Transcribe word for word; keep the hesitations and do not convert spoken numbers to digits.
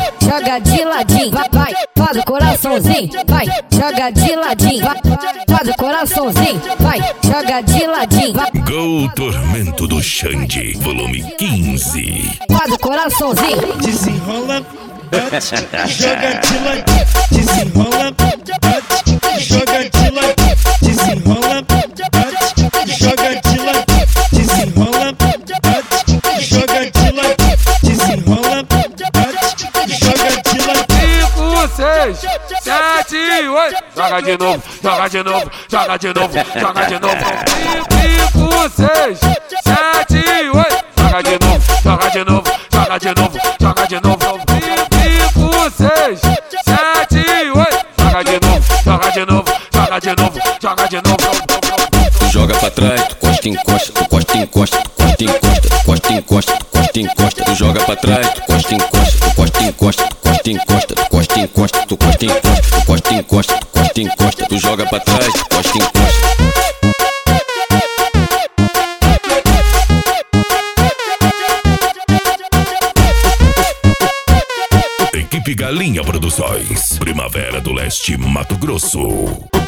joga de ladinho, vai, vai, faz o coraçãozinho, vai, joga de ladinho, vai, faz o coraçãozinho, vai, joga de ladinho, vai. Go Tormento do Xande, volume quinze. Faz o coraçãozinho. Desenrola, bate, joga de ladinho. Desenrola, bate, joga de ladinho. Desenrola, bate, joga de ladinho. Desenrola, bate, joga de ladinho. Desenrola, bate, joga de ladinho. Cinco, seis, sete, oito. Joga de novo, joga de novo, joga de novo, joga de novo. Cinco, seis, sete, oito. Joga de novo, joga de novo, joga de novo, joga de novo. Cinco, seis, sete, oito. Joga de novo, joga de novo, joga de novo, joga de novo. Tu joga pra trás, tu costa encosta, tu costa encosta, tu costa encosta, tu costa encosta, tu costa encosta. Tu joga pra trás, tu costa encosta, tu costa encosta, tu costa encosta, tu costa encosta, tu costa encosta, tu costa encosta, tu costa encosta. Tu joga pra trás, tu costa encosta. Equipe Galinha Produções, Primavera do Leste, Mato Grosso.